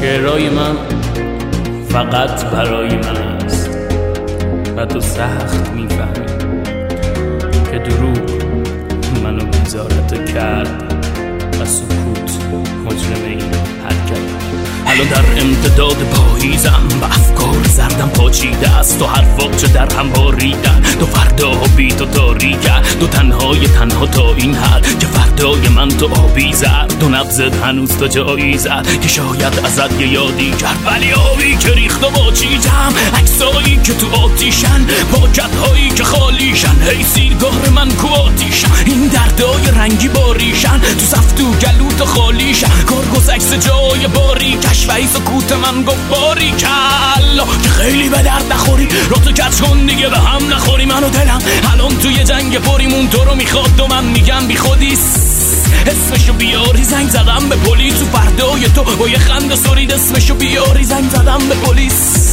شعرهای من فقط برای من است و تو سخت میفهمی که دروغ منو بیزارت کرد و سکوت مجرم این حرکت. الان در امتداد پاییزم و افکار زردم پاچیده است و حرفات چه در هم باریدن. دو فردا بی تو تاریکه، دو تنها تا این حد که فردای من تو آبی زد. دو نبضت هنوز تا جایی زد که شاید ازت یه یادی کرد، ولی آبی که ریخت و باچیدم، عکسایی که تو آتیشن، پاکتهایی که خالیشن، هی سیگار من کو آتیشن، این دردای رنگی باریشن، تو صف تو گلو تو خالیشن، کارگوز عکس جای باری کشفهی سکوت من گفت باری کلا که خیلی به درد نخوری، رو تو کچ کن دیگه به هم نخوری. من و دلم الان توی جنگ پریمون تو رو میخواد و من میگم بی خودی اسمشو بیاری. زنگ زدم به پلیس و فردای تو با یه خنده سرید اسمشو بیاری. زنگ زدم به پلیس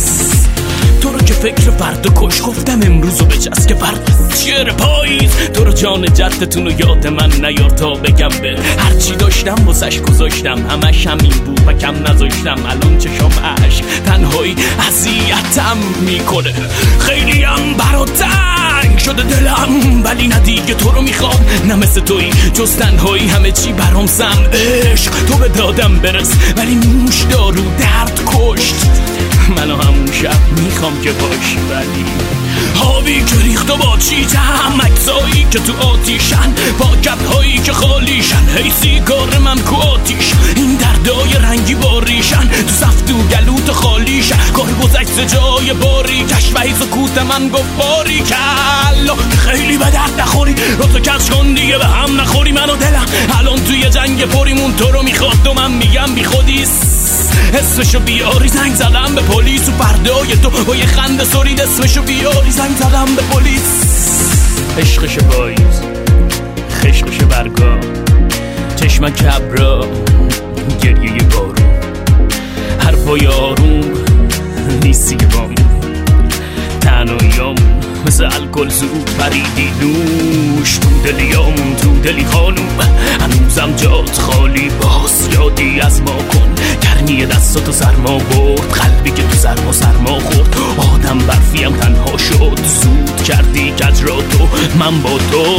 تو رو که فکر فردا کش، گفتم امروزو بچست که فردا شعر پاییز. تو رو جان جدتون و یاد من نیار تا بگم به هرچی داشتم واسش گذاشتم، همش همین بود و کم نذاشتم. الان چشام عشق تنهایی اذیتم میکنه، خیلی هم برات تنگ شده دلم، ولی نه دیگه تو رو میخوام، نه مثل تویی جز تنهایی همه چی برام سم. عشق تو به دادم برس ولی نوش دارو درد کشت منو همون شب میخوام که باشی، ولی آبی که ریخت و باچیدم، عکسایی که تو آتیشن، پاکتهایی که خالیشن، هی سیگار من کو آتیش، این دردای رنگی باریشن، تو صف تو گلو تو خالیشن، کارگوز عکس جای باری کشفهی سکوت من گفت باری کلا خیلی به درد نخوری، رو تو کچ کن دیگه به هم نخوری. من و دلم الان توی جنگ پریمون تو رو میخواد و من میگم بی خودی اسمشو بیاری. زنگ زدم به پلیس و فردای تو با یه خنده سرید اسمشو بیاری. زنگ زدم به پلیس. عشقش پاییز، خشقش برگا، چشم کبرا، گریه بارون، حرفای آروم نیستی که بام، تنهاییام مثل الکل زود پریدی نوش تو دلیامون، تو دلی خانوم هنوزم جات خالی، باز یادی از ما کن، گرمی دستاتو سرما برد، قلبی که تو سرما خورد، آدم برفیم تنها شد، زود کردی کج را تو، من با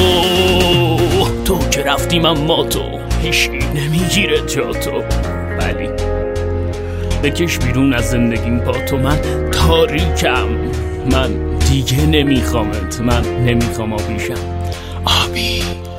تو که رفتیم اما تو هیچی نمیگیره جا تو، ولی بکش بیرون از زندگیم با تو، من تاریکم، من دیگه نمیخوامت، من نمیخوام آبیشم. آبی